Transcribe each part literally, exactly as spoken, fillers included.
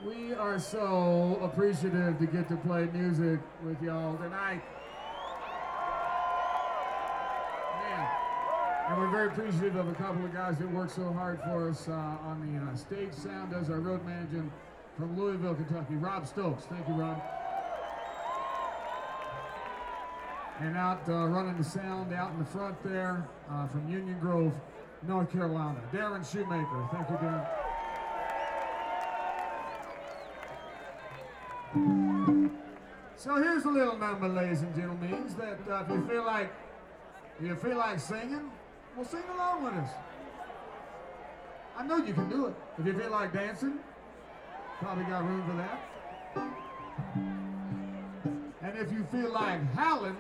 We are so appreciative to get to play music with y'all tonight. Man. And we're very appreciative of a couple of guys that work so hard for us uh, on the uh, stage sound as our road manager from Louisville, Kentucky, Rob Stokes. Thank you, Rob. And out uh, running the sound out in the front there uh, from Union Grove, North Carolina, Darren Shoemaker. Thank you, Darren. So here's a little number, ladies and gentlemen, that uh, if you feel like if you feel like singing, well, sing along with us. I know you can do it. If you feel like dancing, probably got room for that. And if you feel like howling,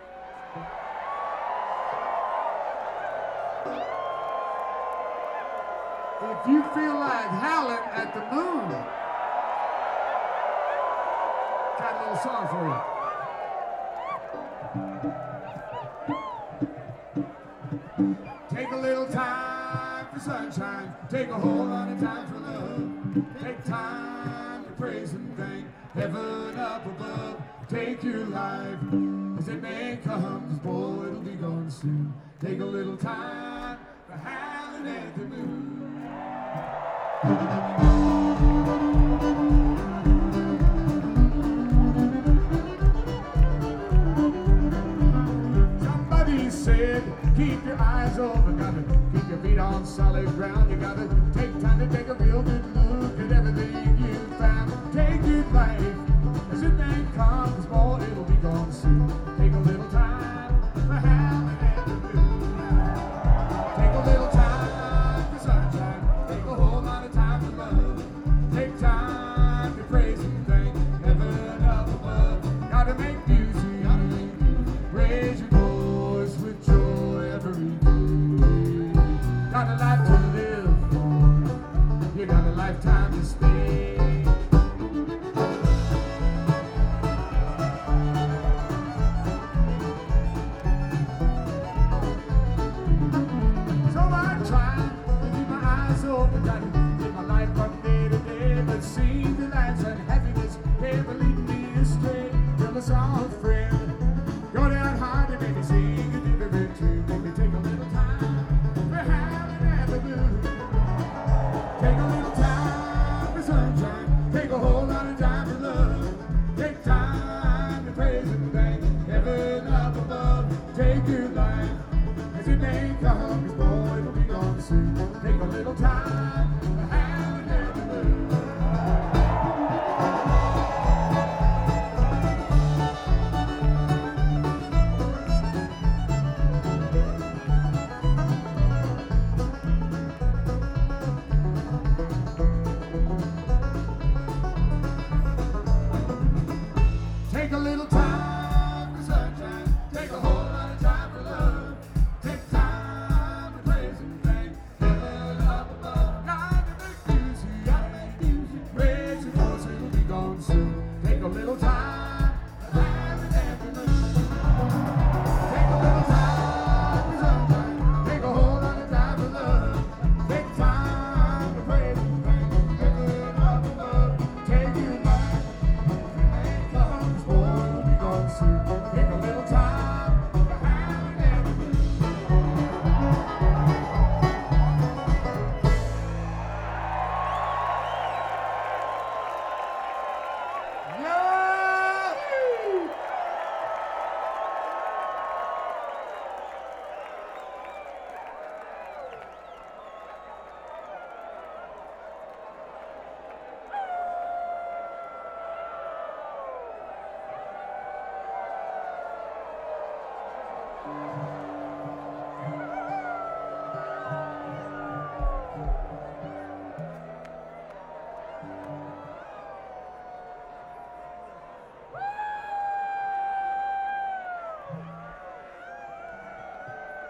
if you feel like howling at the moon, got a little song for you. Take a little time for sunshine. Take a whole lot of time for love. Take time to praise and thank heaven up above. Take your life as it may come, 'cause boy, it'll be gone soon. Take a little time for howling at the moon. Somebody said, keep your eyes open, gotta keep your feet on solid ground. You gotta take time to take a real good look at everything you found. Take your life as it may come, 'cause boy, it'll be gone soon. Take a little time for howling at the moon. Take a little time for sunshine. Take a whole lot of time for love. Take time to praise and thank heaven up above. Gotta make music, gotta make music. Raise your voice with joy every day. Got a life to live for. You got a lifetime to stay. So I try to keep my eyes open, try to live my life from day to day, but see the lights and happiness never lead me astray. Tell us all, friend, go down hard and make me sing a different tune. Make me take a little time for having ever do. Take a little time for sunshine. Take a whole lot of time for love. Take time to praise and thank heaven up above. Take your life as it may come, 'cause boy, it'll be gone soon. Take a little time for having ever do. Take a little time for sunshine. Take a whole lot of time for love. Take time to praise and thank heaven up above. Gotta make music, gotta make music. Raise your voice, it'll be gone soon. Take a little time for having every moon. Take a little time for sunshine. Take a whole lot of time for love. Take time to praise and thank heaven up above. Take your life. Comes, boy, it'll be gone soon. Take a little time for having everything. Yeah! Thank you.